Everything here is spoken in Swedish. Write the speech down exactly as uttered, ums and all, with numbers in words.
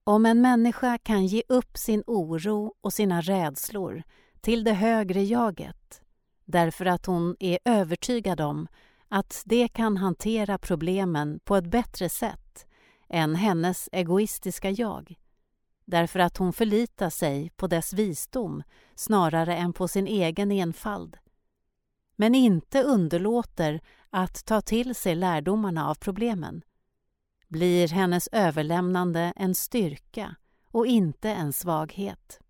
Om en människa kan ge upp sin oro och sina rädslor till det högre jaget, därför att hon är övertygad om att det kan hantera problemen på ett bättre sätt än hennes egoistiska jag, därför att hon förlitar sig på dess visdom snarare än på sin egen enfald, men inte underlåter att ta till sig lärdomarna av problemen, blir hennes överlämnande en styrka och inte en svaghet.